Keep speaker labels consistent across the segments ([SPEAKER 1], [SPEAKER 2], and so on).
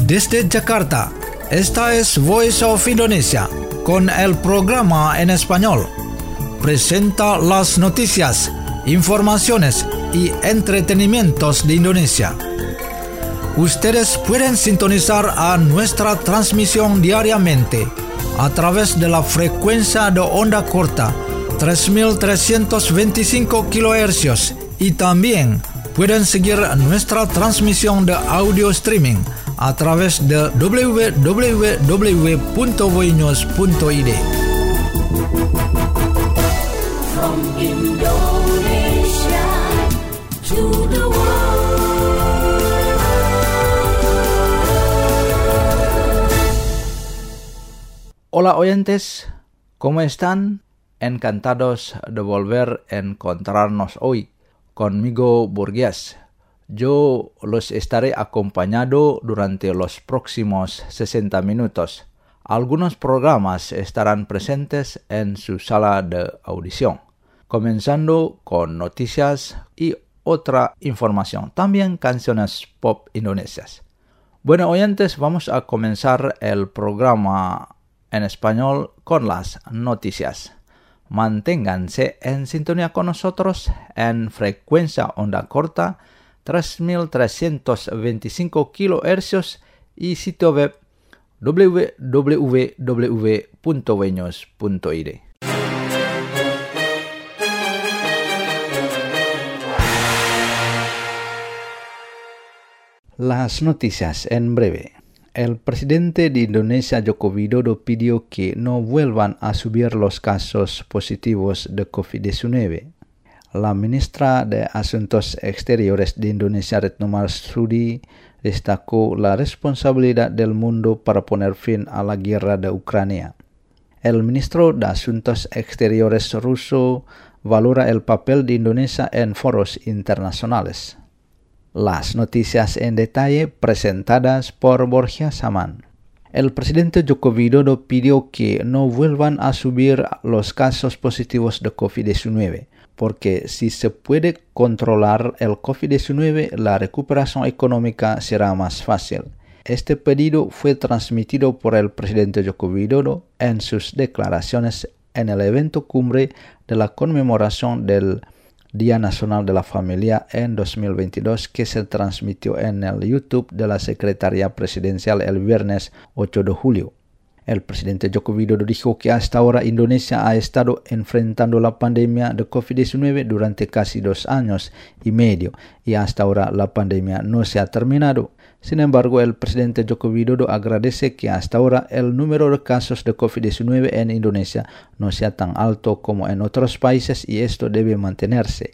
[SPEAKER 1] Desde Jakarta, esta es Voice of Indonesia, con el programa en español. Presenta las noticias, informaciones y entretenimientos de Indonesia. Ustedes pueden sintonizar a nuestra transmisión diariamente a través de la frecuencia de onda corta 3.325 kHz y también pueden seguir nuestra transmisión de audio streaming a través de www.voinews.id.
[SPEAKER 2] From Indonesia to the world.
[SPEAKER 3] Hola oyentes, ¿cómo están? Encantados de volver a encontrarnos hoy. Conmigo Burgués. Yo los estaré acompañando durante los próximos 60 minutos. Algunos programas estarán presentes en su sala de audición, comenzando con noticias y otra información, también canciones pop indonesias. Bueno, oyentes, vamos a comenzar el programa en español con las noticias. Manténganse en sintonía con nosotros en frecuencia onda corta 3.325 kHz y sitio web www.voinews.id. Las noticias en breve. El presidente de Indonesia, Joko Widodo, pidió que no vuelvan a subir los casos positivos de COVID-19. La ministra de Asuntos Exteriores de Indonesia, Retno Marsudi, destacó la responsabilidad del mundo para poner fin a la guerra de Ucrania. El ministro de Asuntos Exteriores ruso valora el papel de Indonesia en foros internacionales. Las noticias en detalle presentadas por Borja Saman. El presidente Joko Widodo pidió que no vuelvan a subir los casos positivos de COVID-19, porque si se puede controlar el COVID-19, la recuperación económica será más fácil. Este pedido fue transmitido por el presidente Joko Widodo en sus declaraciones en el evento cumbre de la conmemoración del Día Nacional de la Familia en 2022 que se transmitió en el YouTube de la Secretaría Presidencial el viernes 8 de julio. El presidente Joko Widodo dijo que hasta ahora Indonesia ha estado enfrentando la pandemia de COVID-19 durante casi 2 años y medio y hasta ahora la pandemia no se ha terminado. Sin embargo, el presidente Joko Widodo agradece que hasta ahora el número de casos de COVID-19 en Indonesia no sea tan alto como en otros países y esto debe mantenerse.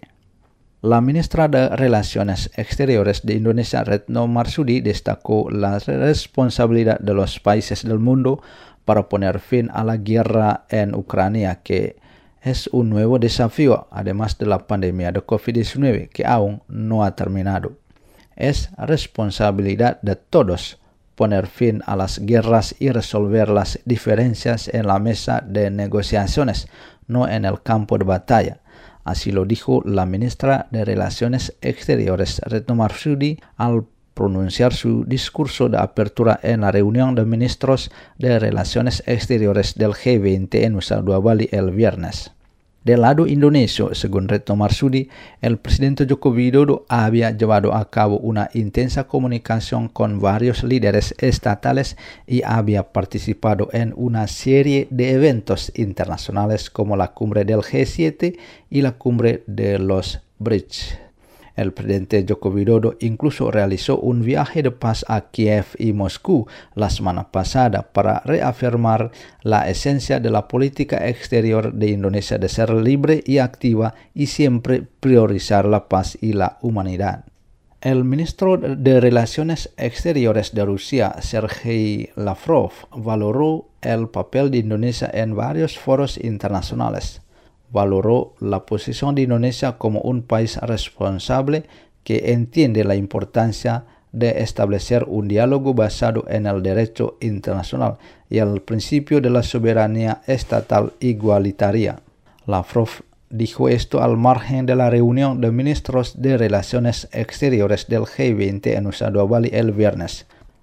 [SPEAKER 3] La ministra de Relaciones Exteriores de Indonesia, Retno Marsudi, destacó la responsabilidad de los países del mundo para poner fin a la guerra en Ucrania, que es un nuevo desafío, además de la pandemia de COVID-19, que aún no ha terminado. Es responsabilidad de todos poner fin a las guerras y resolver las diferencias en la mesa de negociaciones, no en el campo de batalla. Así lo dijo la ministra de Relaciones Exteriores, Retno Marsudi, al pronunciar su discurso de apertura en la reunión de ministros de Relaciones Exteriores del G20 en Nusa Dua Bali el viernes. Del lado indonesio, según Retno Marsudi, el presidente Joko Widodo había llevado a cabo una intensa comunicación con varios líderes estatales y había participado en una serie de eventos internacionales como la cumbre del G7 y la cumbre de los BRICS. El presidente Joko Widodo incluso realizó un viaje de paz a Kiev y Moscú la semana pasada para reafirmar la esencia de la política exterior de Indonesia de ser libre y activa y siempre priorizar la paz y la humanidad. El ministro de Relaciones Exteriores de Rusia, Sergei Lavrov, valoró el papel de Indonesia en varios foros internacionales. Valoró la posición de Indonesia como un país responsable que entiende la importancia de establecer un diálogo basado en el derecho internacional y el principio de la soberanía estatal igualitaria. Lavrov dijo esto al margen de la reunión de ministros de Relaciones Exteriores del G20 en Nusa Dua Bali el viernes.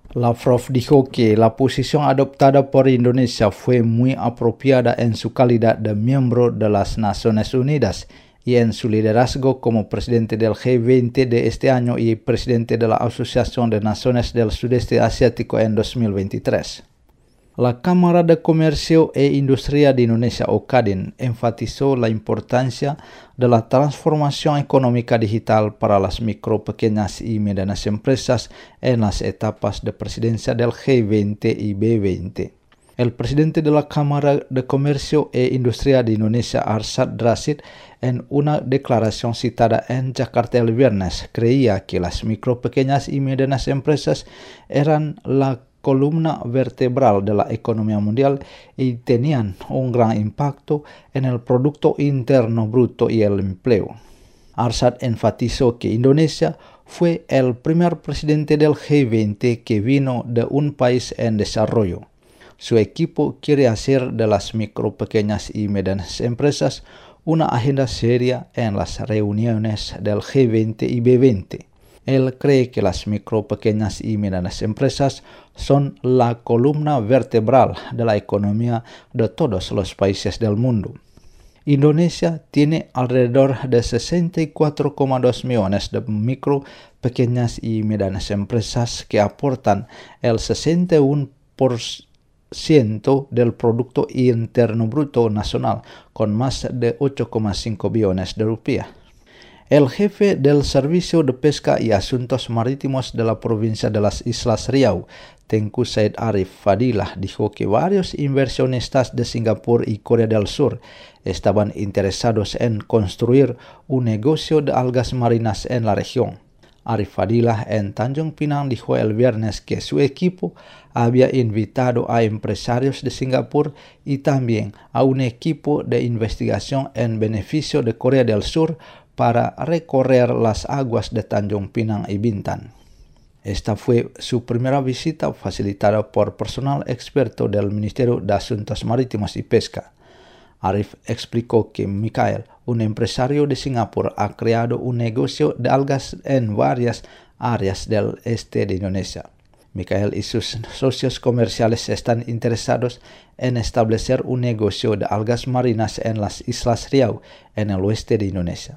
[SPEAKER 3] Lavrov dijo que la posición adoptada por Indonesia fue muy apropiada en su calidad de miembro de las Naciones Unidas y en su liderazgo como presidente del G20 de este año y presidente de la Asociación de Naciones del Sudeste Asiático en 2023. La Cámara de Comercio e Industria de Indonesia o KADIN enfatizó la importancia de la transformación económica digital para las micro, pequeñas y medianas empresas en las etapas de presidencia del G20 y B20. El presidente de la Cámara de Comercio e Industria de Indonesia, Arshad Rashid, en una declaración citada en Jakarta el viernes, creía que las micro, pequeñas y medianas empresas eran la columna vertebral de la economía mundial y tenían un gran impacto en el Producto Interno Bruto y el empleo. Arshad enfatizó que Indonesia fue el primer presidente del G20 que vino de un país en desarrollo. Su equipo quiere hacer de las micro, pequeñas y medianas empresas una agenda seria en las reuniones del G20 y B20. Él cree que las micro, pequeñas y medianas empresas son la columna vertebral de la economía de todos los países del mundo. Indonesia tiene alrededor de 64,2 millones de micro, pequeñas y medianas empresas que aportan el 61% del Producto Interno Bruto Nacional, con más de 8,5 billones de rupias. El jefe del Servicio de Pesca y Asuntos Marítimos de la provincia de las Islas Riau, Tengku Said Arif Fadilah, dijo que varios inversionistas de Singapur y Corea del Sur estaban interesados en construir un negocio de algas marinas en la región. Arif Fadilah en Tanjung Pinang dijo el viernes que su equipo había invitado a empresarios de Singapur y también a un equipo de investigación en beneficio de Corea del Sur para recorrer las aguas de Tanjung Pinang y Bintan. Esta fue su primera visita facilitada por personal experto del Ministerio de Asuntos Marítimos y Pesca. Arif explicó que Mikael, un empresario de Singapur, ha creado un negocio de algas en varias áreas del este de Indonesia. Mikael y sus socios comerciales están interesados en establecer un negocio de algas marinas en las Islas Riau, en el oeste de Indonesia.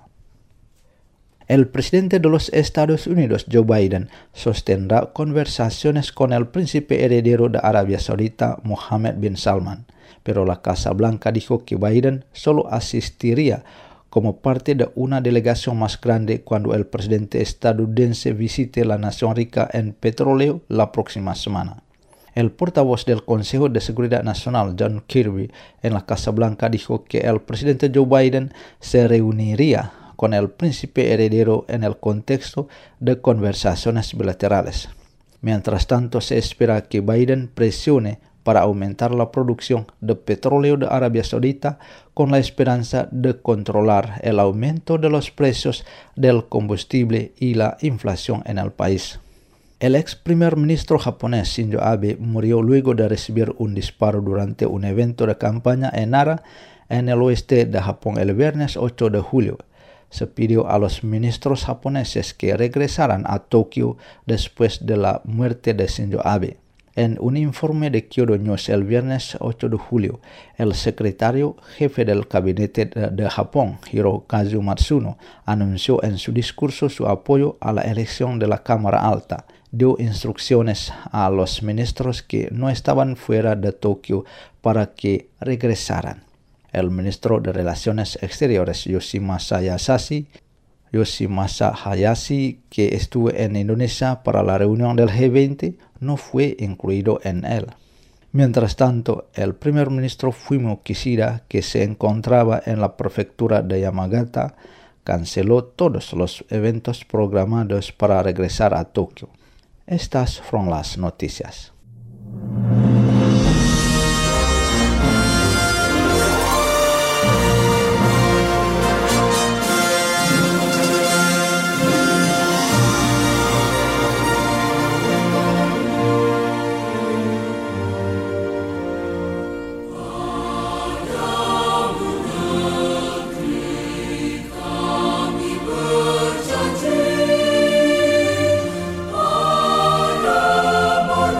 [SPEAKER 3] El presidente de los Estados Unidos, Joe Biden, sostendrá conversaciones con el príncipe heredero de Arabia Saudita, Mohammed bin Salman, pero la Casa Blanca dijo que Biden solo asistiría como parte de una delegación más grande cuando el presidente estadounidense visite la nación rica en petróleo la próxima semana. El portavoz del Consejo de Seguridad Nacional, John Kirby, en la Casa Blanca dijo que el presidente Joe Biden se reuniría con el príncipe heredero en el contexto de conversaciones bilaterales. Mientras tanto, se espera que Biden presione para aumentar la producción de petróleo de Arabia Saudita con la esperanza de controlar el aumento de los precios del combustible y la inflación en el país. El ex primer ministro japonés Shinzo Abe murió luego de recibir un disparo durante un evento de campaña en Nara, en el oeste de Japón, el viernes 8 de julio. Se pidió a los ministros japoneses que regresaran a Tokio después de la muerte de Shinzo Abe. En un informe de Kyodo News el viernes 8 de julio, el secretario jefe del gabinete de Japón, Hirokazu Matsuno, anunció en su discurso su apoyo a la elección de la Cámara Alta. Dio instrucciones a los ministros que no estaban fuera de Tokio para que regresaran. El ministro de Relaciones Exteriores, Yoshimasa Hayashi, que estuvo en Indonesia para la reunión del G20, no fue incluido en él. Mientras tanto, el primer ministro Fumio Kishida, que se encontraba en la prefectura de Yamagata, canceló todos los eventos programados para regresar a Tokio. Estas fueron las noticias.
[SPEAKER 2] Berjanji pada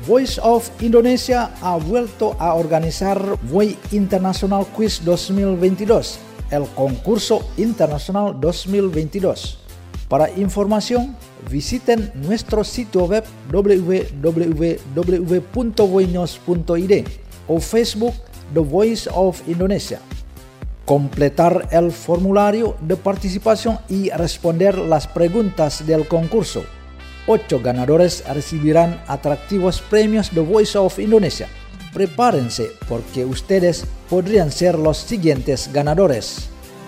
[SPEAKER 1] Voice of Indonesia ha vuelto a organizar VOI International Quiz 2022, el concurso internacional 2022. Para información, visiten nuestro sitio web www.voinews.id o Facebook The Voice of Indonesia. Completar el formulario de participación y responder las preguntas del concurso. 8 ganadores recibirán atractivos premios The Voice of Indonesia. Prepárense porque ustedes podrían ser los siguientes ganadores.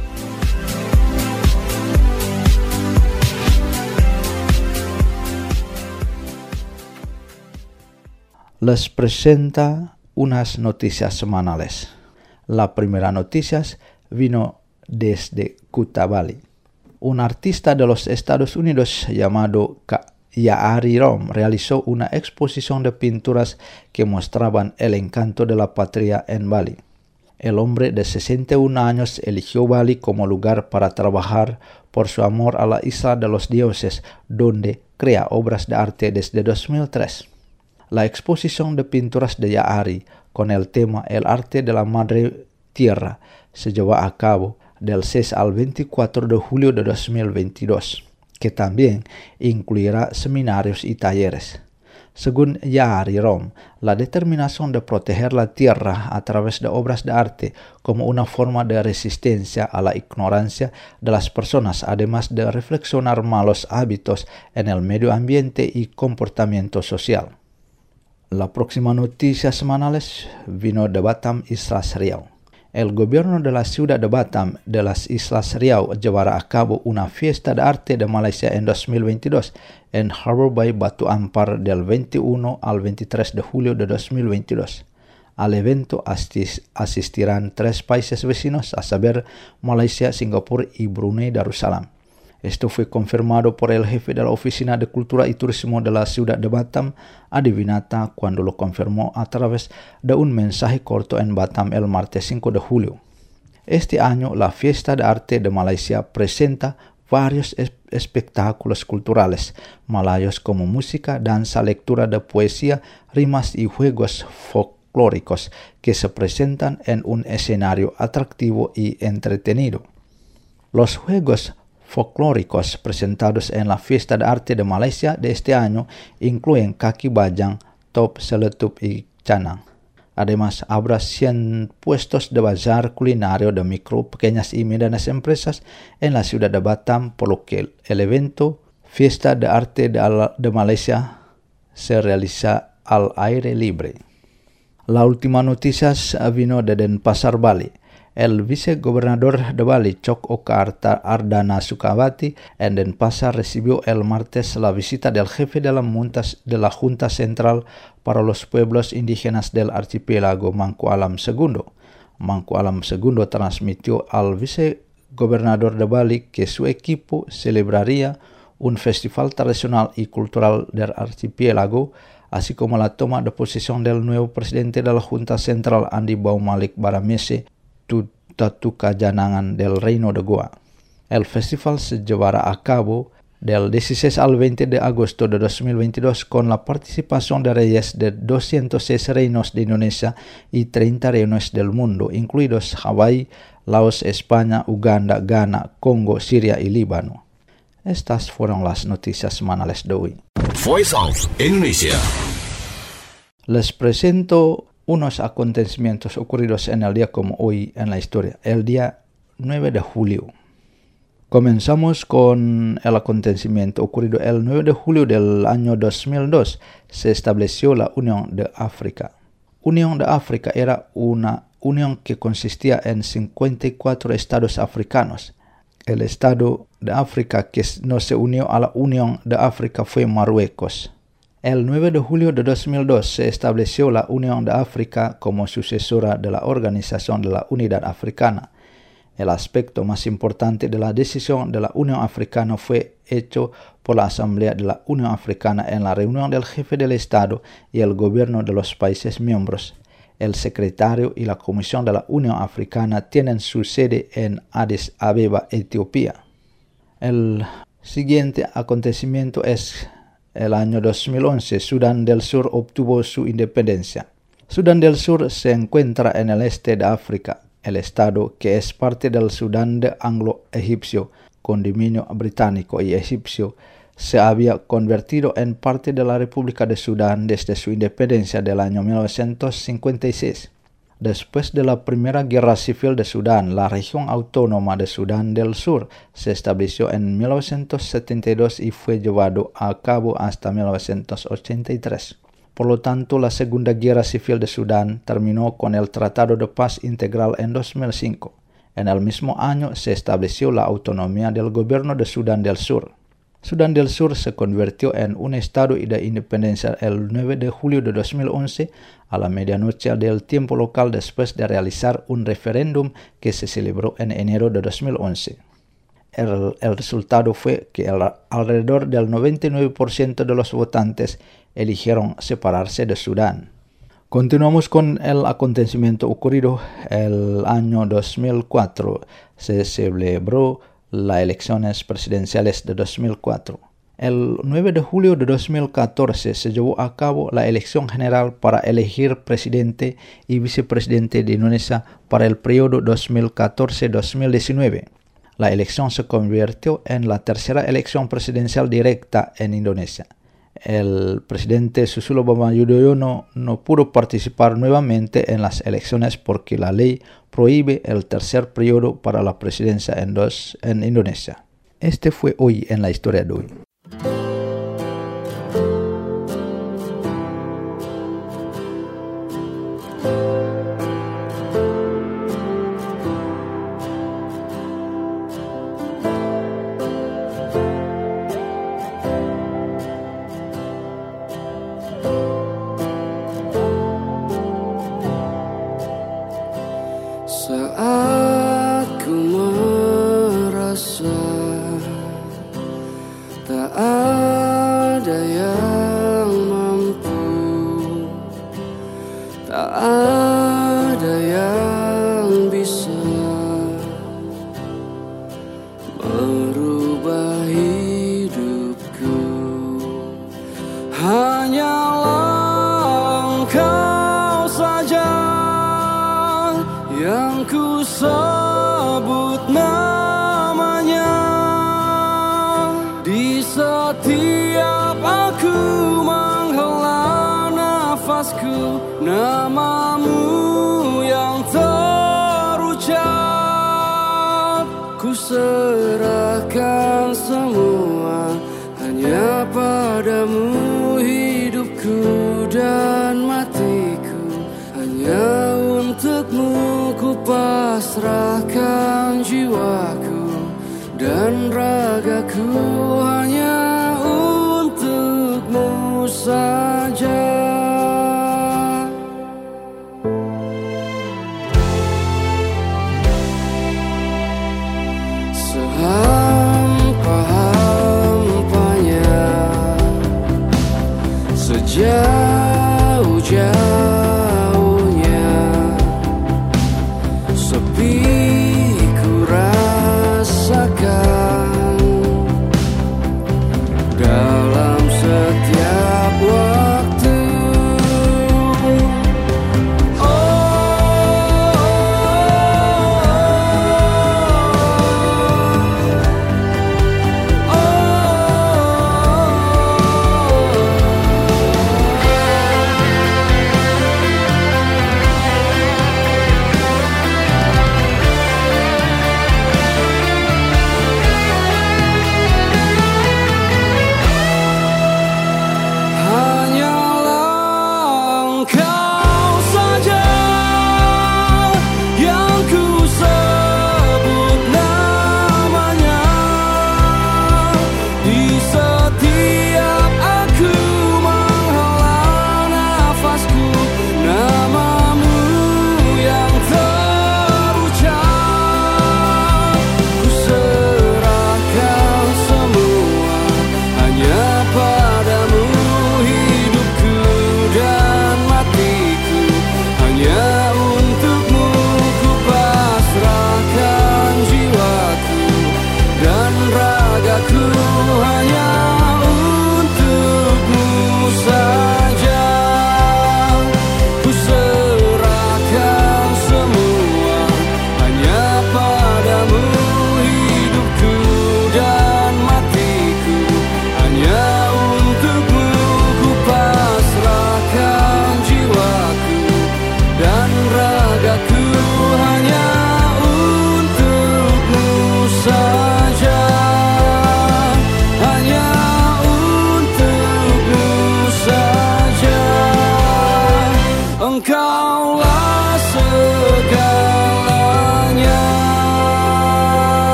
[SPEAKER 3] Les presenta unas noticias semanales. La primera noticia vino desde Kuta, Bali. Un artista de los Estados Unidos llamado Ya'ari Rom realizó una exposición de pinturas que mostraban el encanto de la patria en Bali. El hombre de 61 años eligió Bali como lugar para trabajar por su amor a la isla de los dioses, donde crea obras de arte desde 2003. La exposición de pinturas de Ya'ari con el tema El arte de la madre tierra se llevó a cabo del 6 al 24 de julio de 2022, que también incluirá seminarios y talleres. Según Ya'ari Rom, la determinación de proteger la tierra a través de obras de arte como una forma de resistencia a la ignorancia de las personas, además de reflexionar malos hábitos en el medio ambiente y comportamiento social. La próxima noticia semanales vino de Batam, Islas Riau. El gobierno de la ciudad de Batam de las Islas Riau llevará a cabo una fiesta de arte de Malaysia en 2022 en Harbour Bay, Batu Ampar del 21 al 23 de julio de 2022. Al evento asistirán 3 países vecinos, a saber Malaysia, Singapura y Brunei Darussalam. Esto fue confirmado por el jefe de la Oficina de Cultura y Turismo de la ciudad de Batam, Adi Winata, cuando lo confirmó a través de un mensaje corto en Batam el martes 5 de julio. Este año, la Fiesta de Arte de Malaysia presenta varios espectáculos culturales malayos como música, danza, lectura de poesía, rimas y juegos folclóricos que se presentan en un escenario atractivo y entretenido. Los juegos folclóricos presentados en la Fiesta de Arte de Malaysia de este año incluyen kaki bajang, top, seletup y canang. Además, habrá 100 puestos de bazar culinario de micro, pequeñas y medianas empresas en la ciudad de Batam, por lo que el evento Fiesta de Arte de Malaysia se realiza al aire libre. La última noticia vino de Denpasar, Bali. El vicegobernador de Bali, Chok Oka Ardana Sukawati, en Denpasar recibió el martes la visita del jefe de la Junta Central para los Pueblos Indígenas del Archipiélago Mangku Alam II. Mangku Alam II transmitió al vicegobernador de Bali que su equipo celebraría un festival tradicional y cultural del archipiélago, así como la toma de posesión del nuevo presidente de la Junta Central, Andi Baumalik Baramese, Tatuka Janangan del Reino de Goa. El festival se llevará a cabo del 16 al 20 de agosto de 2022 con la participación de reyes de 206 reinos de Indonesia y 30 reinos del mundo, incluidos Hawái, Laos, España, Uganda, Ghana, Congo, Siria y Líbano. Estas fueron las noticias semanales de hoy.
[SPEAKER 4] Voice of Indonesia.
[SPEAKER 3] Les presento unos acontecimientos ocurridos en el día como hoy en la historia, el día 9 de julio. Comenzamos con el acontecimiento ocurrido el 9 de julio del año 2002. Se estableció la Unión de África. Unión de África era una unión que consistía en 54 estados africanos. El estado de África que no se unió a la Unión de África fue Marruecos. El 9 de julio de 2002 se estableció la Unión de África como sucesora de la Organización de la Unidad Africana. El aspecto más importante de la decisión de la Unión Africana fue hecho por la Asamblea de la Unión Africana en la reunión del jefe del Estado y el gobierno de los países miembros. El secretario y la Comisión de la Unión Africana tienen su sede en Addis Abeba, Etiopía. El siguiente acontecimiento es el año 2011, Sudán del Sur obtuvo su independencia. Sudán del Sur se encuentra en el este de África. El estado, que es parte del Sudán de anglo-egipcio, con dominio británico y egipcio, se había convertido en parte de la República de Sudán desde su independencia del año 1956. Después de la Primera Guerra Civil de Sudán, la región autónoma de Sudán del Sur se estableció en 1972 y fue llevado a cabo hasta 1983. Por lo tanto, la Segunda Guerra Civil de Sudán terminó con el Tratado de Paz Integral en 2005. En el mismo año se estableció la autonomía del gobierno de Sudán del Sur. Sudán del Sur se convirtió en un estado de independencia el 9 de julio de 2011 a la medianoche del tiempo local después de realizar un referéndum que se celebró en enero de 2011. El resultado fue que alrededor del 99% de los votantes eligieron separarse de Sudán. Continuamos con el acontecimiento ocurrido el año 2004. Se celebró las elecciones presidenciales de 2004. El 9 de julio de 2014 se llevó a cabo la elección general para elegir presidente y vicepresidente de Indonesia para el periodo 2014-2019. La elección se convirtió en la tercera elección presidencial directa en Indonesia. El presidente Susilo Bambang Yudhoyono no pudo participar nuevamente en las elecciones porque la ley prohíbe el tercer periodo para la presidencia en Indonesia. Este fue hoy en la historia de hoy.
[SPEAKER 5] Saat ku merasa tak ada yang mampu, tak ada yang bisa merubah hidupku, hanyalah Engkau saja yang ku sebut namanya. Di setiap aku menghela nafasku, namamu yang terucap. Ku serahkan semua hanya padamu, hidupku dan matiku hanya untukmu. Ku pasrahkan jiwaku dan ragaku hanya untukmu saja. Sehampa-hampanya, sejauh-jauhnya, sepi ku rasakan dalam setiap waktu.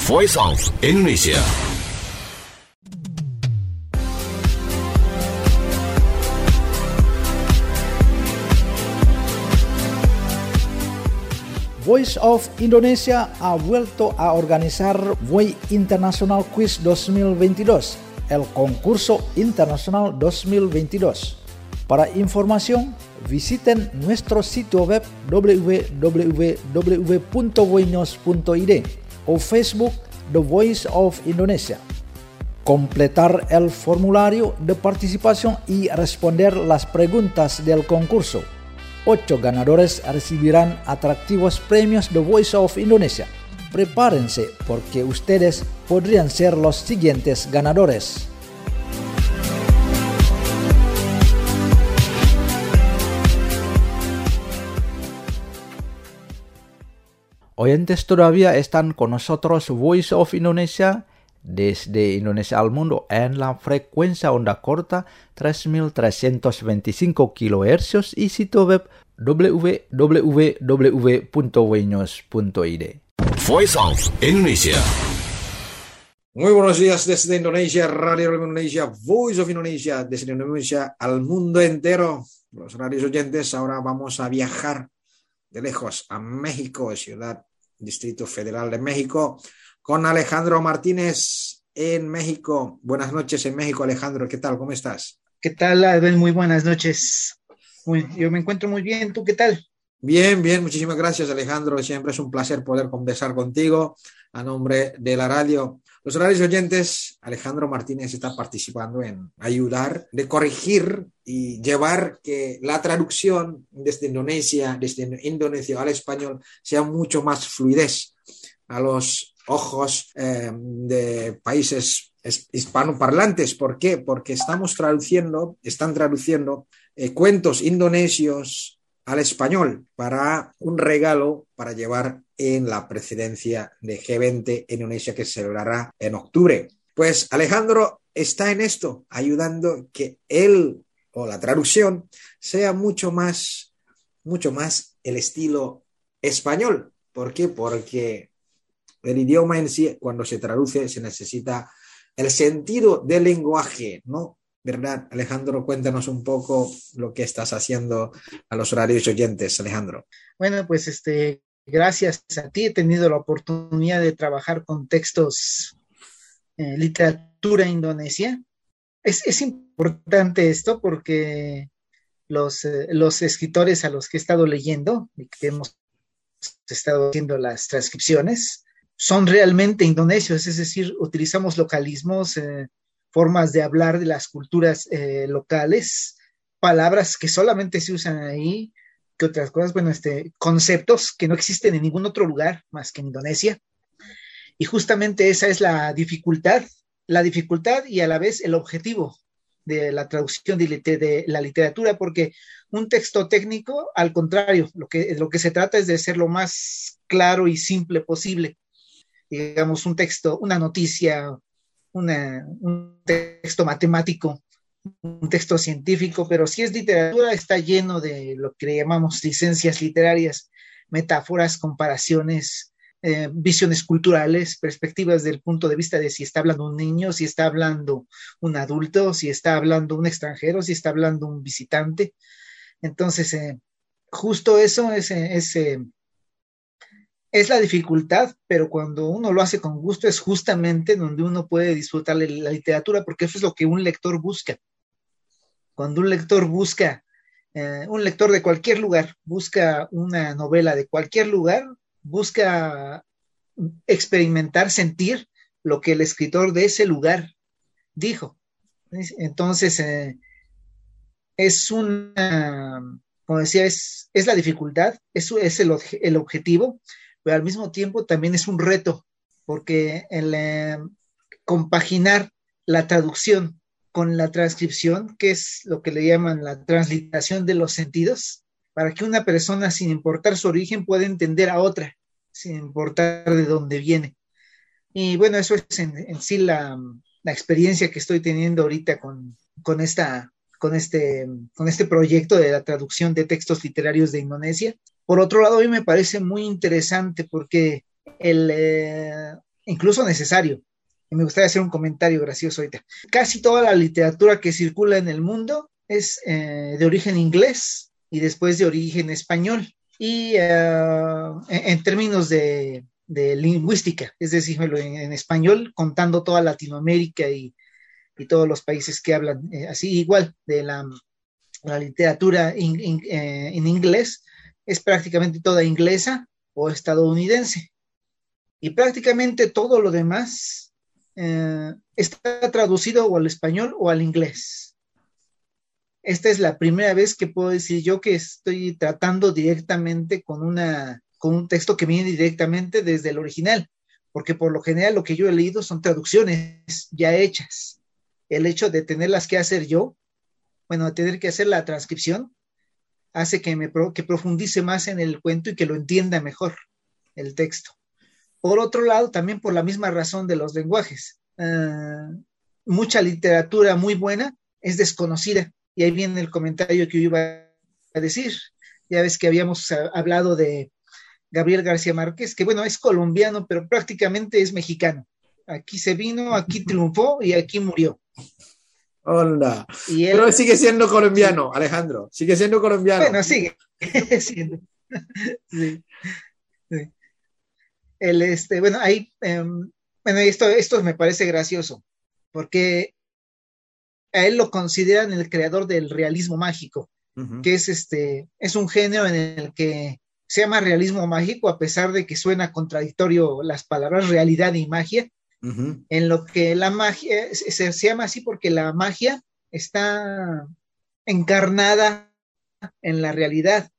[SPEAKER 4] Voice of Indonesia.
[SPEAKER 1] Voice of Indonesia ha vuelto a organizar VOI International Quiz 2022, el concurso internacional 2022. Para información, visiten nuestro sitio web www.voinews.id o Facebook The Voice of Indonesia. Completar el formulario de participación y responder las preguntas del concurso. 8 ganadores recibirán atractivos premios The Voice of Indonesia. Prepárense porque ustedes podrían ser los siguientes ganadores. Oyentes, todavía están con nosotros Voice of Indonesia desde Indonesia al mundo en la frecuencia onda corta 3325 kHz y sitio web www.voinews.id.
[SPEAKER 4] Voice of Indonesia.
[SPEAKER 6] Muy buenos días desde Indonesia, Radio Indonesia, Voice of Indonesia, desde Indonesia al mundo entero. Los radios oyentes, ahora vamos a viajar de lejos a México, ciudad, Distrito Federal de México, con Alejandro Martínez en México. Buenas noches en México, Alejandro. ¿Qué tal? ¿Cómo estás?
[SPEAKER 7] ¿Qué tal, Adel? Muy buenas noches. Yo me encuentro muy bien. ¿Tú qué tal?
[SPEAKER 6] Bien, bien. Muchísimas gracias, Alejandro. Siempre es un placer poder conversar contigo a nombre de la radio. Los radios oyentes, Alejandro Martínez está participando en ayudar, de corregir y llevar que la traducción desde Indonesia al español sea mucho más fluidez a los ojos de países hispanoparlantes. ¿Por qué? Porque están traduciendo cuentos indonesios al español para un regalo para llevar en la presidencia de G20 en Indonesia que se celebrará en octubre. Pues Alejandro está en esto, ayudando que él o la traducción sea mucho más el estilo español. ¿Por qué? Porque el idioma en sí, cuando se traduce, se necesita el sentido del lenguaje, ¿no? ¿Verdad, Alejandro? Cuéntanos un poco lo que estás haciendo a los radios oyentes, Alejandro.
[SPEAKER 7] Bueno, pues gracias a ti he tenido la oportunidad de trabajar con textos, literatura indonesia. Es importante esto porque los escritores a los que he estado leyendo y que hemos estado haciendo las transcripciones son realmente indonesios, es decir, utilizamos localismos, formas de hablar de las culturas locales, palabras que solamente se usan ahí, que otras cosas, bueno, conceptos que no existen en ningún otro lugar más que en Indonesia. Y justamente esa es la dificultad y a la vez el objetivo de la traducción de la literatura, porque un texto técnico, al contrario, lo que se trata es de ser lo más claro y simple posible. Digamos, un texto, una noticia, un texto matemático, un texto científico, pero si es literatura está lleno de lo que llamamos licencias literarias, metáforas, comparaciones, visiones culturales, perspectivas del punto de vista de si está hablando un niño, si está hablando un adulto, si está hablando un extranjero, si está hablando un visitante. Entonces, justo eso es la dificultad, pero cuando uno lo hace con gusto es justamente donde uno puede disfrutar la literatura, porque eso es lo que un lector busca. Cuando un lector busca, un lector de cualquier lugar, busca una novela de cualquier lugar, busca experimentar, sentir lo que el escritor de ese lugar dijo. Entonces, como decía, es la dificultad, eso es el objetivo, pero al mismo tiempo también es un reto, porque compaginar la traducción con la transcripción, que es lo que le llaman la transliteración de los sentidos, para que una persona, sin importar su origen, pueda entender a otra, sin importar de dónde viene. Y bueno, eso es en sí la experiencia que estoy teniendo ahorita con este proyecto de la traducción de textos literarios de Indonesia. Por otro lado, a mí me parece muy interesante porque incluso necesario. Y me gustaría hacer un comentario gracioso ahorita. Casi toda la literatura que circula en el mundo es de origen inglés y después de origen español. Y en términos de lingüística, es decir, en español, contando toda Latinoamérica y todos los países que hablan así, igual de la literatura en inglés, es prácticamente toda inglesa o estadounidense. Y prácticamente todo lo demás está traducido o al español o al inglés. Esta es la primera vez que puedo decir yo que estoy tratando directamente con un texto que viene directamente desde el original, porque por lo general lo que yo he leído son traducciones ya hechas. El hecho de tenerlas que hacer yo, bueno, de tener que hacer la transcripción, hace que profundice más en el cuento y que lo entienda mejor el texto. Por otro lado, también por la misma razón de los lenguajes. Mucha literatura muy buena es desconocida. Y ahí viene el comentario que yo iba a decir. Ya ves que habíamos hablado de Gabriel García Márquez, que bueno, es colombiano, pero prácticamente es mexicano. Aquí se vino, aquí triunfó y aquí murió.
[SPEAKER 6] Hola.
[SPEAKER 7] Y él,
[SPEAKER 6] pero sigue siendo colombiano, sí. Alejandro. Sigue siendo colombiano.
[SPEAKER 7] Bueno, sigue siendo. Sí, sí. Bueno, ahí, bueno, esto me parece gracioso, porque a él lo consideran el creador del realismo mágico, que es un género en el que se llama realismo mágico, a pesar de que suena contradictorio las palabras realidad y magia, en lo que la magia se llama así porque la magia está encarnada en la realidad.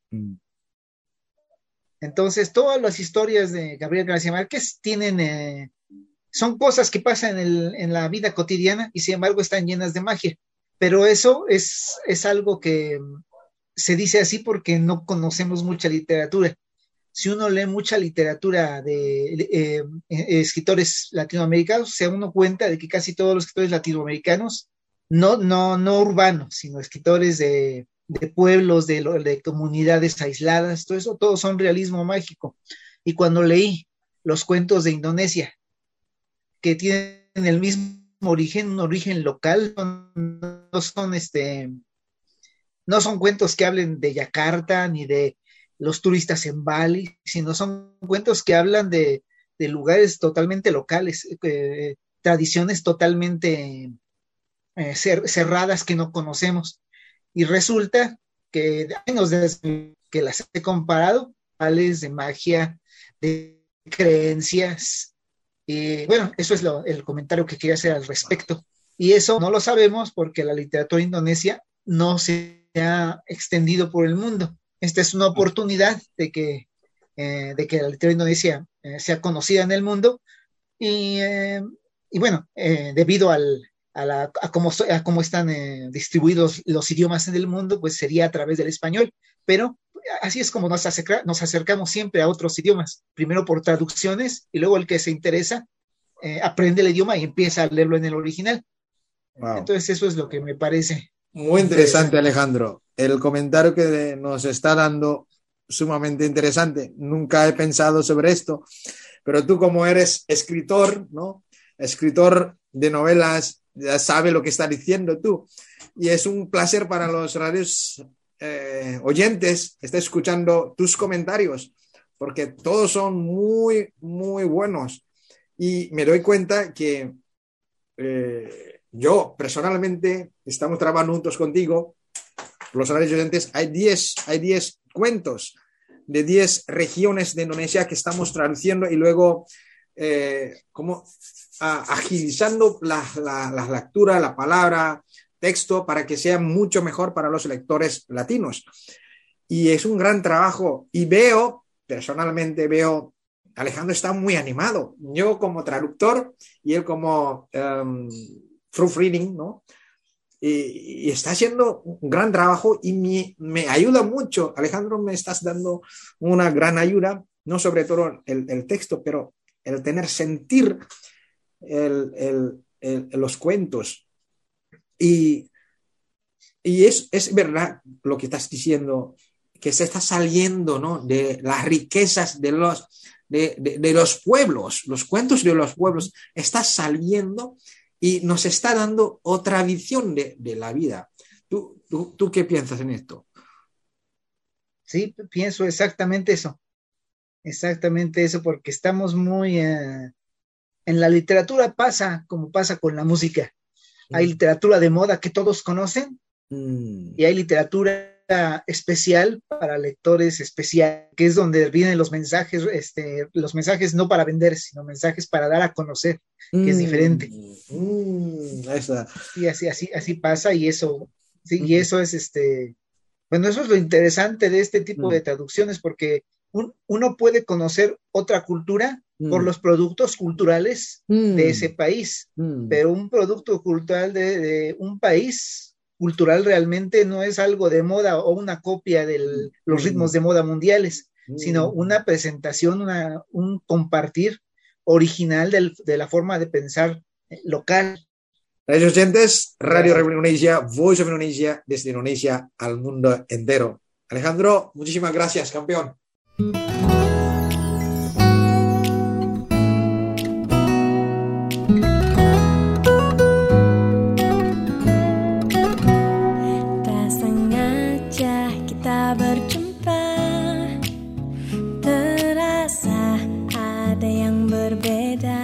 [SPEAKER 7] Entonces, todas las historias de Gabriel García Márquez tienen son cosas que pasan en la vida cotidiana y sin embargo están llenas de magia. Pero eso es algo que se dice así porque no conocemos mucha literatura. Si uno lee mucha literatura de escritores latinoamericanos, se da uno cuenta de que casi todos los escritores latinoamericanos, no urbanos, sino escritores de pueblos, de comunidades aisladas, todo eso, todos son realismo mágico. Y cuando leí los cuentos de Indonesia, que tienen el mismo origen, un origen local, no son cuentos que hablen de Yakarta ni de los turistas en Bali, sino son cuentos que hablan de lugares totalmente locales, tradiciones totalmente cerradas que no conocemos. Y resulta que que las he comparado, tales de magia, de creencias. Y bueno, eso es el comentario que quería hacer al respecto. Y eso no lo sabemos porque la literatura indonesia no se ha extendido por el mundo. Esta es una oportunidad de que la literatura indonesia sea conocida en el mundo. Y bueno, debido a cómo están distribuidos los idiomas en el mundo, pues sería a través del español. Pero así es como nos acercamos siempre a otros idiomas. Primero por traducciones y luego el que se interesa aprende el idioma y empieza a leerlo en el original. Wow. Entonces eso es lo que me parece.
[SPEAKER 6] Muy interesante, Alejandro. El comentario que nos está dando sumamente interesante. Nunca he pensado sobre esto, pero tú como eres escritor, ¿no? Escritor de novelas, ya sabes lo que está diciendo tú. Y es un placer para los radios oyentes estar escuchando tus comentarios, porque todos son muy, muy buenos. Y me doy cuenta que yo personalmente, estamos trabajando juntos contigo, los radios oyentes, hay 10 cuentos de 10 regiones de Indonesia que estamos traduciendo y luego como agilizando la lectura, la palabra, texto, para que sea mucho mejor para los lectores latinos. Y es un gran trabajo. Y personalmente veo, Alejandro está muy animado. Yo como traductor y él como proofreading, ¿no? Y está haciendo un gran trabajo y me ayuda mucho. Alejandro, me estás dando una gran ayuda, no sobre todo el texto, pero el sentir los cuentos. Y es verdad lo que estás diciendo, que se está saliendo, ¿no? De las riquezas de de los pueblos, los cuentos de los pueblos, está saliendo y nos está dando otra visión de la vida. ¿Tú qué piensas en esto?
[SPEAKER 7] Sí, pienso exactamente eso, porque estamos muy... en la literatura pasa como pasa con la música. Hay literatura de moda que todos conocen y hay literatura especial para lectores especiales, que es donde vienen los mensajes no para vender, sino mensajes para dar a conocer, que es diferente. Y así pasa, y eso, sí, y eso es bueno, eso es lo interesante de este tipo de traducciones, porque uno puede conocer otra cultura por los productos culturales de ese país, pero un producto cultural de un país cultural realmente no es algo de moda o una copia de los ritmos de moda mundiales, sino una presentación, un compartir original de la forma de pensar local.
[SPEAKER 6] Radios oyentes, Radio Rebel Indonesia, Voice of Indonesia, desde Indonesia al mundo entero. Alejandro, muchísimas gracias, campeón.
[SPEAKER 2] Tak sengaja kita berjumpa, terasa ada yang berbeda.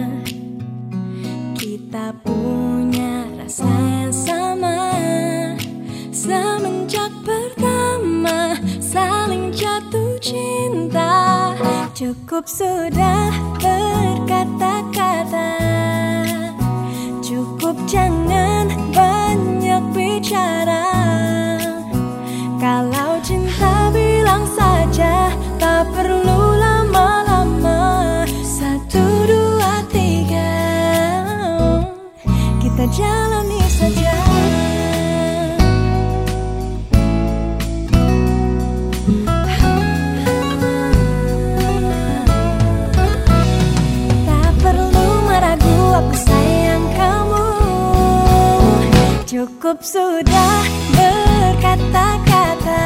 [SPEAKER 2] Kita punya rasa yang sama, semenjak pertama saling jatuh cinta. Cukup sudah berkata-kata, cukup jangan banyak bicara. Kalau cinta bilang saja, tak perlu lama-lama. 1, 2, 3, kita jalani saja. Tak perlu meragu, aku sayang kamu. Cukup sudah berkata-kata,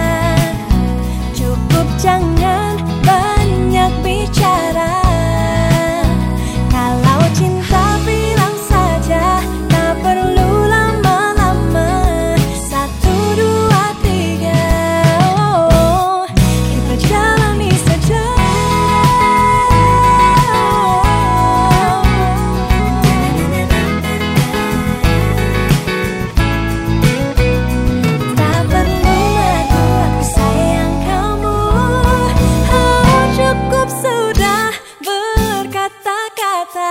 [SPEAKER 2] cukup jangan banyak bicara. Kalau cinta bilang saja, tak perlu lama-lama. 1, 2, 3, oh, kita jalani saja. Tak perlu ragu, aku sayang kamu. Oh, cukup sudah berkata-kata,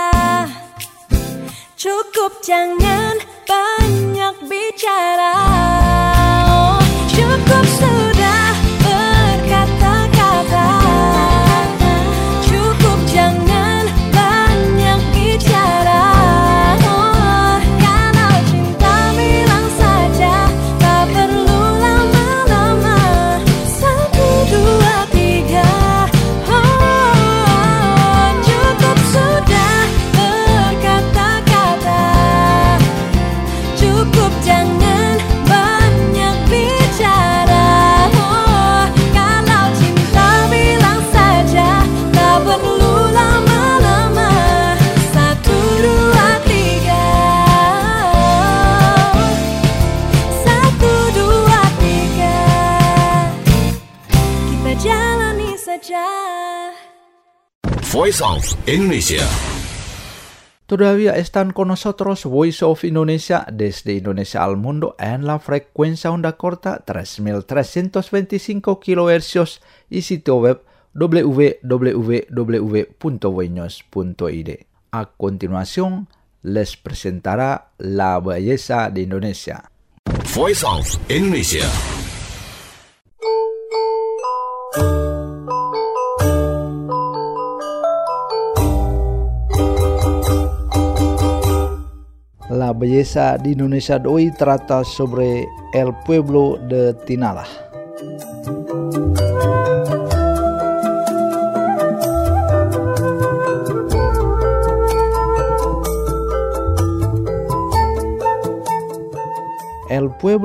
[SPEAKER 2] cukup jangan banyak bicara. Oh, cukup sudah berkata-kata, cukup jangan banyak bicara. Oh, kalau cinta bilang saja, tak perlu lama-lama. 1, 2, 3, oh, cukup sudah berkata-kata, cukup jangan banyak bicara. Oh, kalau cinta bilang saja, tak perlu lama-lama. 1, 2, 3, 1, 2, 3, kita jalani saja.
[SPEAKER 4] Voice of Indonesia.
[SPEAKER 3] Todavía están con nosotros Voice of Indonesia desde Indonesia al mundo en la frecuencia onda corta 3325 kHz y sitio web www.voinews.id. A continuación, les presentará La Belleza de Indonesia.
[SPEAKER 4] Voice of Indonesia.
[SPEAKER 3] La belleza de Indonesia de hoy trata sobre el pueblo de Tinalah. El pueblo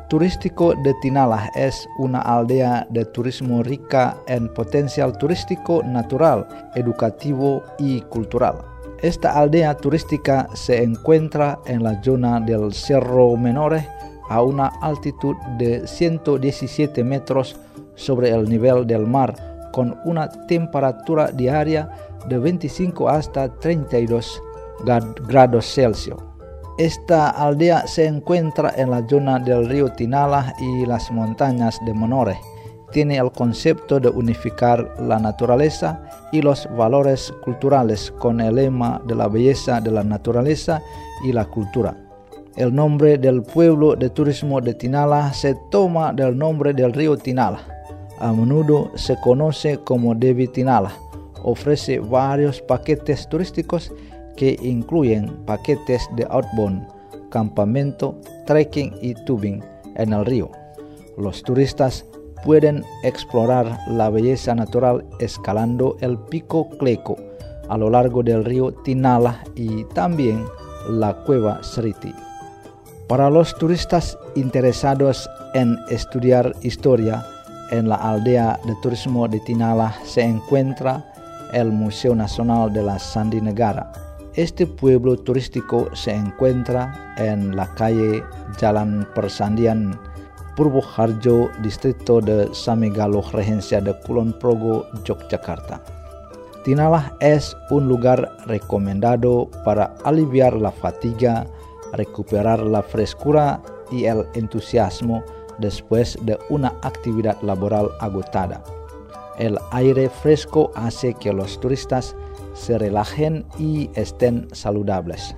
[SPEAKER 3] turístico de Tinala es una aldea de turismo rica en potencial turístico natural, educativo y cultural. Esta aldea turística se encuentra en la zona del Cerro Menores a una altitud de 117 metros sobre el nivel del mar, con una temperatura diaria de 25 hasta 32 grados Celsius. Esta aldea se encuentra en la zona del río Tinala y las montañas de Menores. Tiene el concepto de unificar la naturaleza y los valores culturales con el lema de la belleza de la naturaleza y la cultura. El nombre del pueblo de turismo de Tinala se toma del nombre del río Tinala. A menudo se conoce como Devi Tinala. Ofrece varios paquetes turísticos que incluyen paquetes de outbound, campamento, trekking y tubing en el río. Los turistas pueden explorar la belleza natural escalando el pico Cleco a lo largo del río Tinala y también la cueva Sriti. Para los turistas interesados en estudiar historia, en la aldea de turismo de Tinala se encuentra el Museo Nacional de la Sandi Negara. Este pueblo turístico se encuentra en la calle Jalan Persandian, Purwoharjo, distrito de Samegalo, regencia de Kulon Progo, Yogyakarta. Tinala es un lugar recomendado para aliviar la fatiga, recuperar la frescura y el entusiasmo después de una actividad laboral agotada. El aire fresco hace que los turistas se relajen y estén saludables.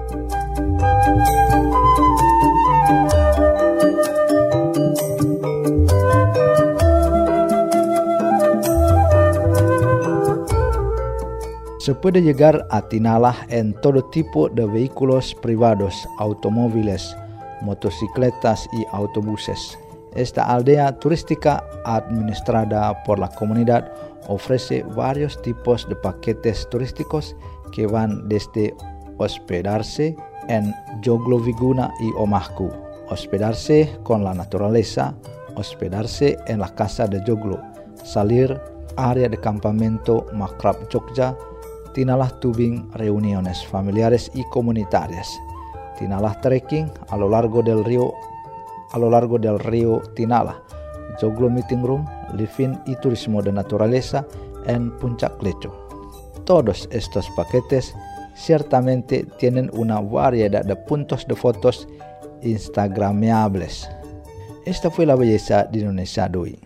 [SPEAKER 3] Se puede llegar a Tinala en todo tipo de vehículos privados, automóviles, motocicletas y autobuses. Esta aldea turística administrada por la comunidad ofrece varios tipos de paquetes turísticos que van desde hospedarse en Joglo Viguna y Omahku, hospedarse con la naturaleza, hospedarse en la casa de Joglo, salir área de campamento Makrab Jogja, Tinala Tubing, reuniones familiares y comunitarias, Tinala Trekking a lo largo del río Tinala, Joglo Meeting Room, living y turismo de naturaleza en Puncak Leco. Todos estos paquetes ciertamente tienen una variedad de puntos de fotos instagramables. Esta fue la belleza de Indonesia de hoy.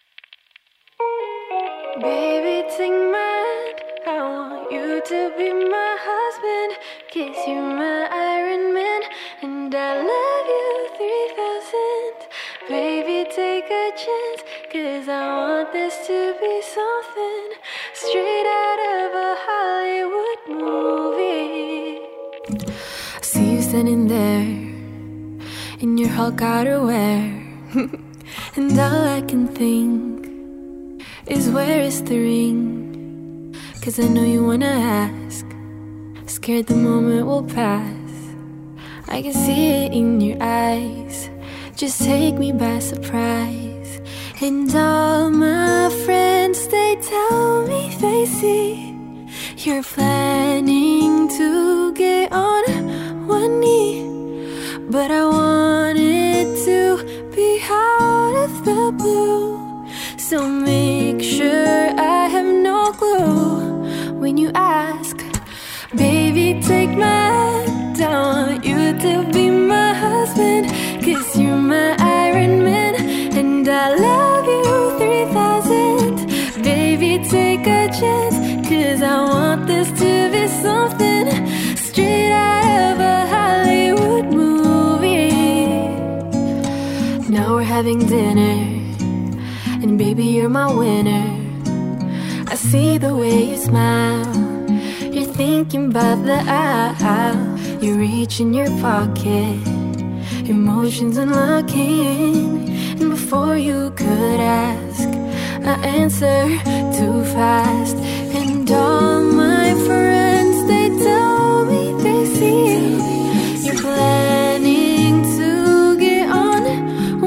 [SPEAKER 2] Baby, take my hand. I want you to be my husband. Kiss you, my Iron Man. And I love you 3000. Baby, take a chance. 'Cause I want this to be something straight out of a Hollywood movie. I see you standing there in your Hulk outerwear. And all I can think is where is the ring? 'Cause I know you wanna ask, scared the moment will pass. I can see it in your eyes, just take me by surprise. And all my friends, they tell me they see you're planning to get on one knee. But I want it to be out of the blue, so make sure I have no clue when you ask. Baby, take my hand, I want you to be my husband. 'Cause you're my Iron Man, and I love you 3000. Baby, take a chance, 'cause I want this to be something straight out of a Hollywood movie. Now we're having dinner, and baby, you're my winner. I see the way you smile, you're thinking about the aisle. You reach in your pocket, emotions unlocking. And before you could ask, I answer too fast. And all my friends, they tell me they see you're planning to get on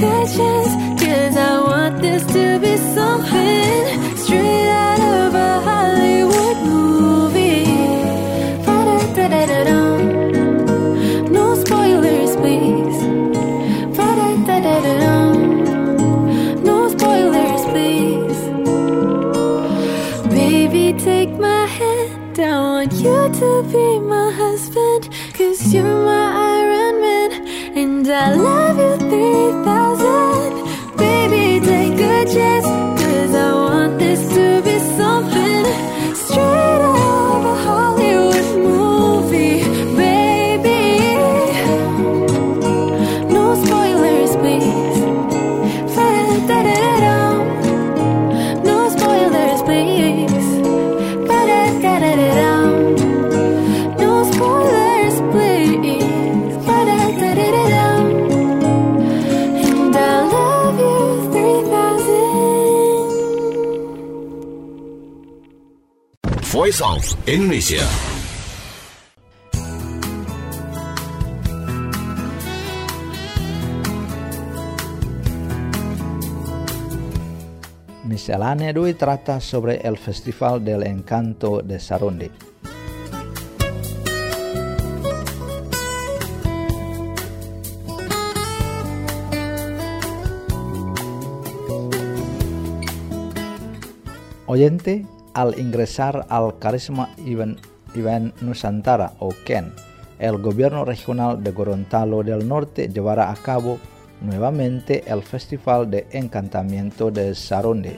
[SPEAKER 2] good chance, 'cause I want this to be something straight out of a Hollywood movie. Ba-da-da-da-da-dum. No spoilers, please. Ba-da-da-da-da-dum. No spoilers, please. Baby, take my hand, I want you to be my husband, 'cause you're my Iron Man, and I love you 3000. Baby, take a chance, 'cause I want this to be something straight out of a Hollywood movie. Baby, no spoilers, please. Ba-da-da-da-dum. No spoilers, please. Ba-da-da-da-dum. No spoilers, please. Ba-da-da-da-dum. And I love you 3000.
[SPEAKER 4] Voice of Indonesia.
[SPEAKER 3] Miscelánea de hoy trata sobre el Festival del Encanto de Sarondhe. Oyente, al ingresar al Karisma Event Nusantara o KEN, el gobierno regional de Gorontalo del Norte llevará a cabo nuevamente el Festival de Encantamiento de Sarondhe.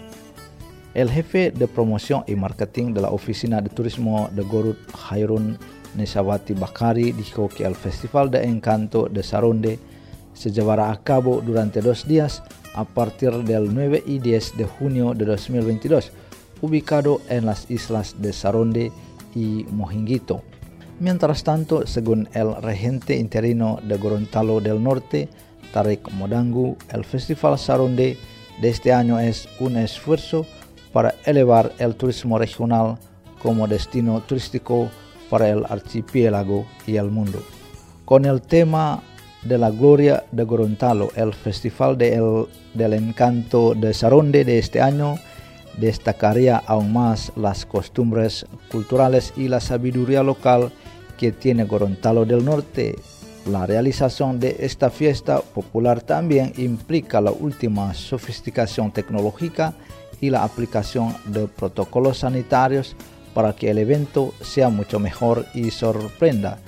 [SPEAKER 3] El jefe de promoción y marketing de la Oficina de Turismo de Garut, Hairun Nisawati Bakari, dijo que el Festival de Encanto de Sarondhe se llevará a cabo durante 2 días a partir del 9 y 10 de junio de 2022, ubicado en las islas de Sarondhe y Mojinguito. Mientras tanto, según el regente interino de Gorontalo del Norte, Tarik Modangu, el Festival Sarondhe de este año es un esfuerzo para elevar el turismo regional como destino turístico para el archipiélago y el mundo. Con el tema de la gloria de Gorontalo, el Festival del Encanto de Sarondhe de este año destacaría aún más las costumbres culturales y la sabiduría local que tiene Gorontalo del Norte. La realización de esta fiesta popular también implica la última sofisticación tecnológica y la aplicación de protocolos sanitarios para que el evento sea mucho mejor y sorprenda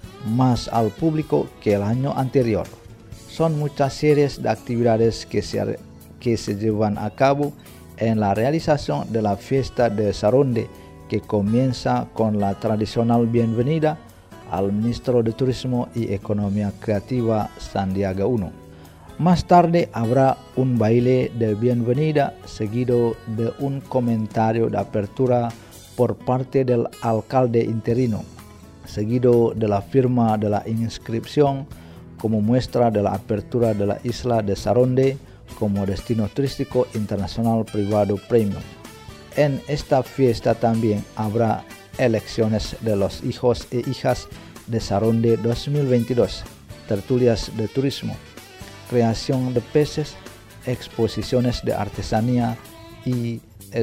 [SPEAKER 3] más al público que el año anterior. Son muchas series de actividades que se llevan a cabo en la realización de la fiesta de Sarondhe, que comienza con la tradicional bienvenida al ministro de Turismo y Economía Creativa Sandiaga Uno. Más tarde habrá un baile de bienvenida seguido de un comentario de apertura por parte del alcalde interino, seguido de la firma de la inscripción como muestra de la apertura de la isla de Sarondhe como destino turístico internacional privado premium. En esta fiesta también habrá elecciones de los hijos e hijas de Sarondhe 2022, tertulias de turismo, creación de peces, exposiciones de artesanía y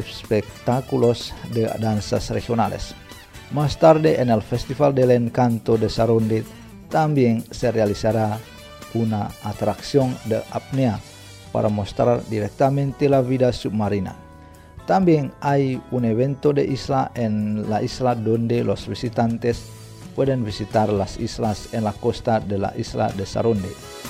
[SPEAKER 3] espectáculos de danzas regionales. Más tarde, en el Festival del Encanto de Sarondhe también se realizará una atracción de apnea para mostrar directamente la vida submarina. También hay un evento de isla en la isla donde los visitantes pueden visitar las islas en la costa de la isla de Sarondhe.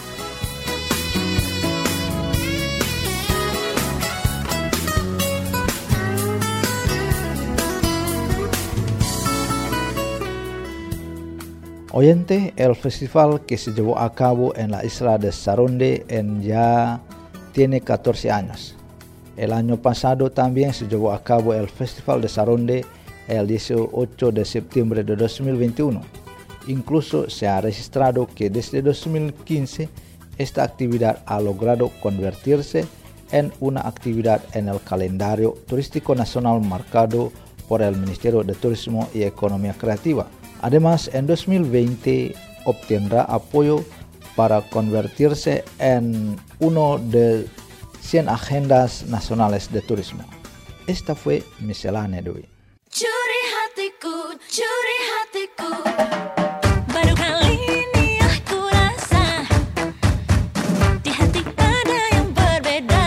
[SPEAKER 3] Oyente, el festival que se llevó a cabo en la isla de Sarondhe ya tiene 14 años. El año pasado también se llevó a cabo el Festival de Sarondhe el 18 de septiembre de 2021. Incluso se ha registrado que desde 2015 esta actividad ha logrado convertirse en una actividad en el calendario turístico nacional marcado por el Ministerio de Turismo y Economía Creativa. Además, en 2020 obtendrá apoyo para convertirse en uno de 100 agendas nacionales de turismo. Esta fue Miscelánea de hoy.
[SPEAKER 2] Curi hatiku, baru kali ini aku rasa di hati ada yang berbeda.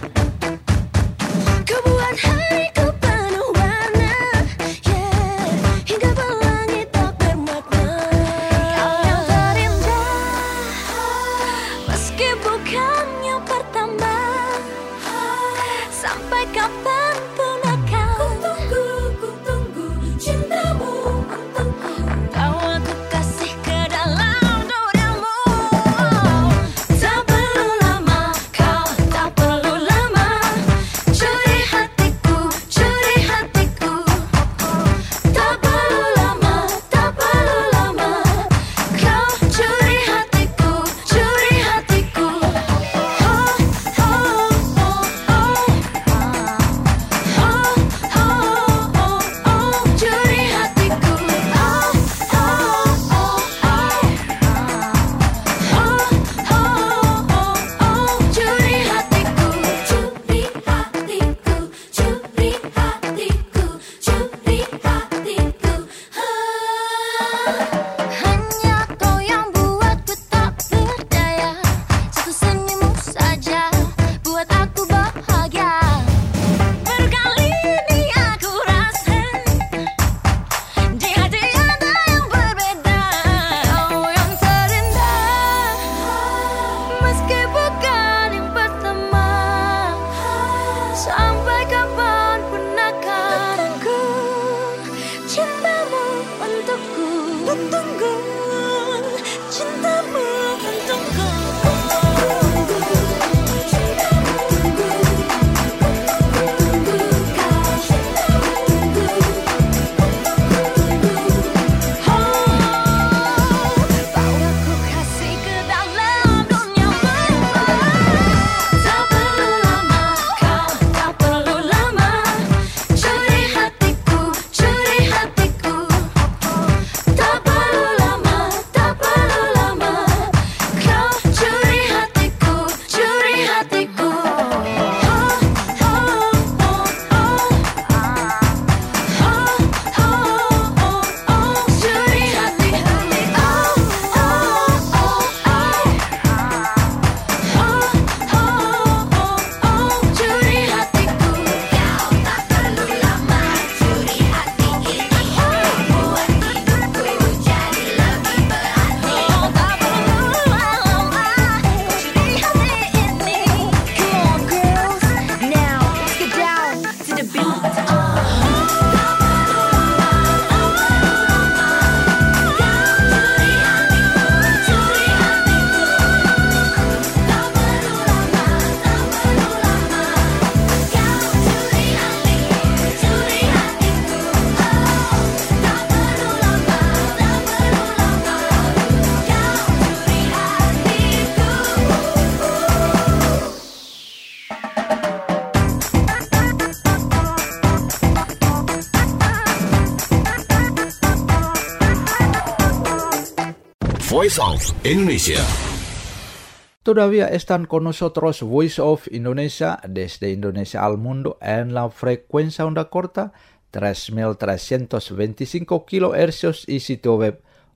[SPEAKER 2] Kau buat hariku penuh warna, yeah, hingga pelangi tak bermakna. Kau yang terindah, meski bukan yang pertama. Sampai kapanpun akan ku tunggu cintamu untukku. Kau aku kasih ke dalam duniamu. Tak perlu lama, kau tak perlu lama. Curi hatiku, curi hatiku. Tak perlu lama, tak perlu lama. Kau curi hatiku, curi hatiku. Curi hatiku, curi hatiku, curi hatiku, curi hatiku, curi hatiku. Hanya kau yang buatku tak berdaya. Satu senyummu saja buat aku bahagia. Baru kali ini aku rasa di hati ada yang berbeda. Kau yang terindah, meski bukan yang pertama. Sampai kapanpun akan ku cintamu untukku. Ku tunggu cintamu untukku. Bawa ku kasih ke dalam duniamu. Tak perlu lama, kau tak perlu lama. Curi hatiku, curi hatiku. Tak perlu lama, tak perlu lama. Kau curi hatiku, curi hatiku. Curi hatiku, kau tak perlu lama. Curi hati ini buat hidupku jadi lebih berarti. Tak perlu lama. Curi hati ini. Come on girls, now let's get down to the beat.
[SPEAKER 4] Voice of Indonesia.
[SPEAKER 3] Todavía están con nosotros Voice of Indonesia desde Indonesia al mundo en la frecuencia onda corta 3325 kHz y sitio web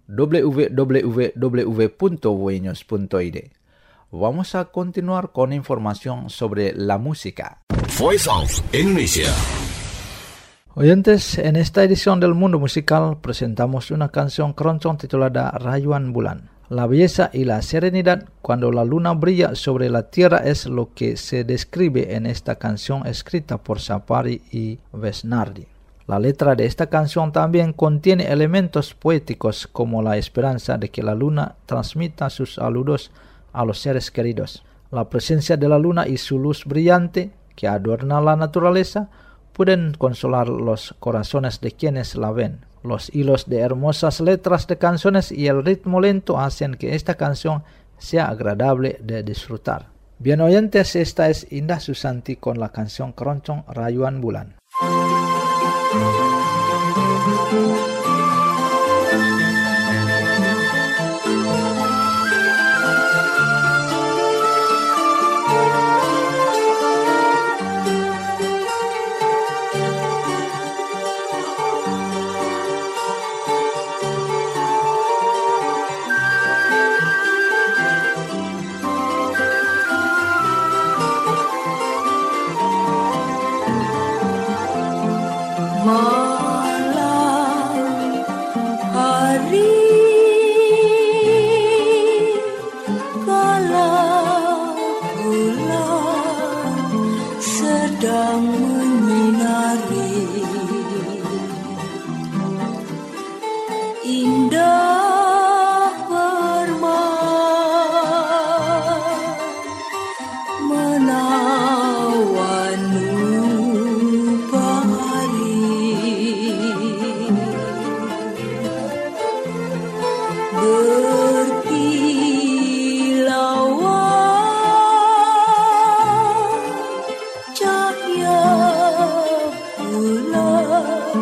[SPEAKER 3] www.voinews.id. Vamos a continuar con información sobre la música.
[SPEAKER 4] Voice of Indonesia.
[SPEAKER 3] Oyentes, en esta edición del Mundo Musical presentamos una canción keroncong titulada Rayuan Bulan. La belleza y la serenidad cuando la luna brilla sobre la tierra es lo que se describe en esta canción escrita por Sapari y Vesnardi. La letra de esta canción también contiene elementos poéticos como la esperanza de que la luna transmita sus saludos a los seres queridos. La presencia de la luna y su luz brillante que adorna la naturaleza pueden consolar los corazones de quienes la ven. Los hilos de hermosas letras de canciones y el ritmo lento hacen que esta canción sea agradable de disfrutar. Bien oyentes, esta es Indah Susanti con la canción keroncong Rayuan Bulan.
[SPEAKER 8] malam bulan sedang menyinari indah permai menawanmu pari berkilauan cahaya bulan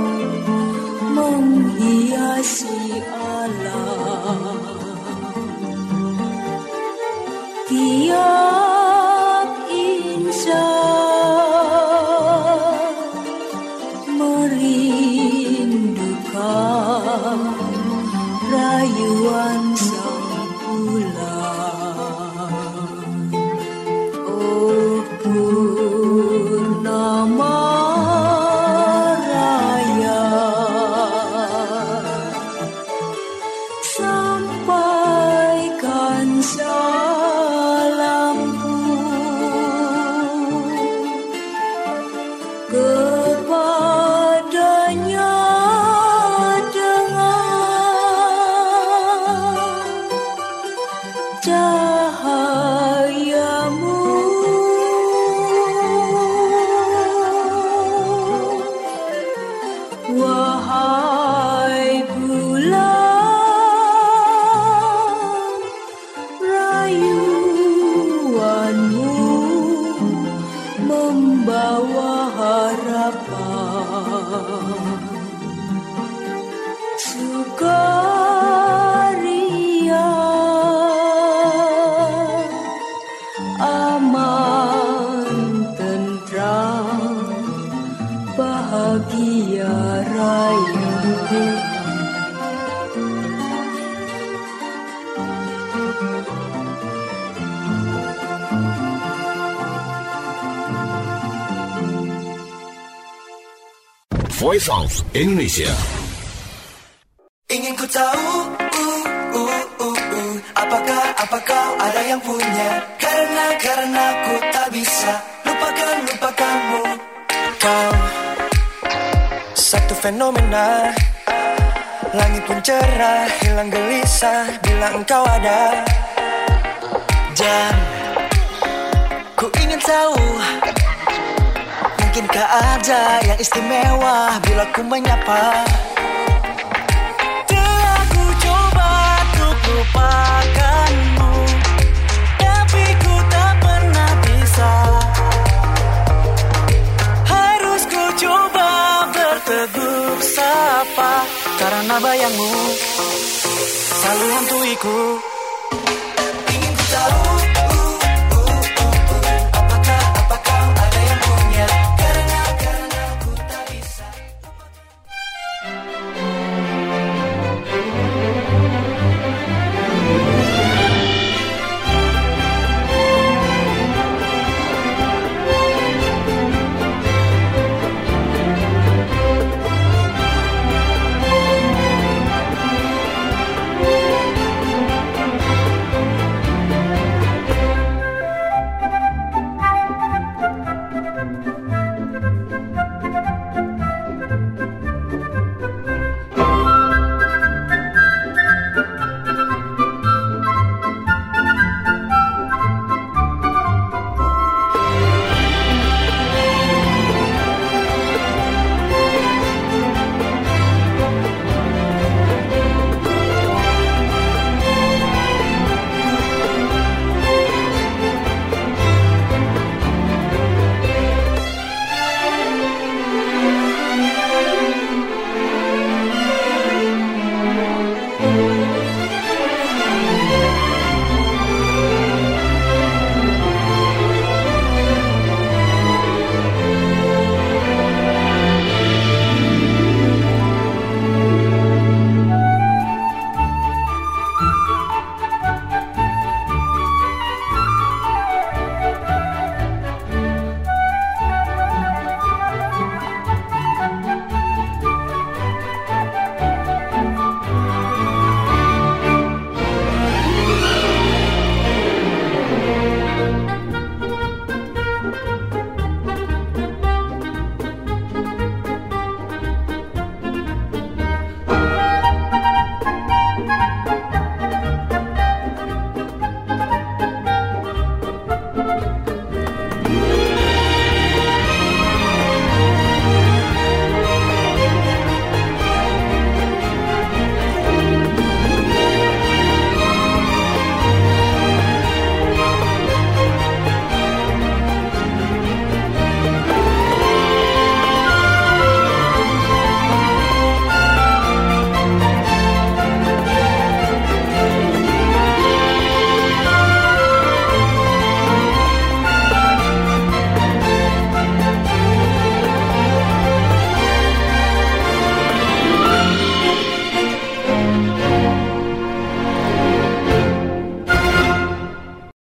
[SPEAKER 8] menghiasi alam tiap insan merindukan rayuan sang bulan. Oh purnama raya, sampaikan salamku kepadanya dengan cahayamu. Wahai bulan, rayuanmu membawa harapan sukaria, aman tentram, bahagia raya.
[SPEAKER 4] Voice of Indonesia.
[SPEAKER 9] Ingin ku tahu, apakah kau ada yang punya? Karena ku tak bisa lupakanmu. Kau satu fenomena, langit pun cerah, hilang gelisah bila engkau ada. Dan ku ingin tahu, mungkinkah ada yang istimewa bila ku menyapa? Telah ku coba untuk lupakanmu, tapi ku tak pernah bisa. Harus ku coba bertegur sapa, karena bayangmu selalu hantuiku.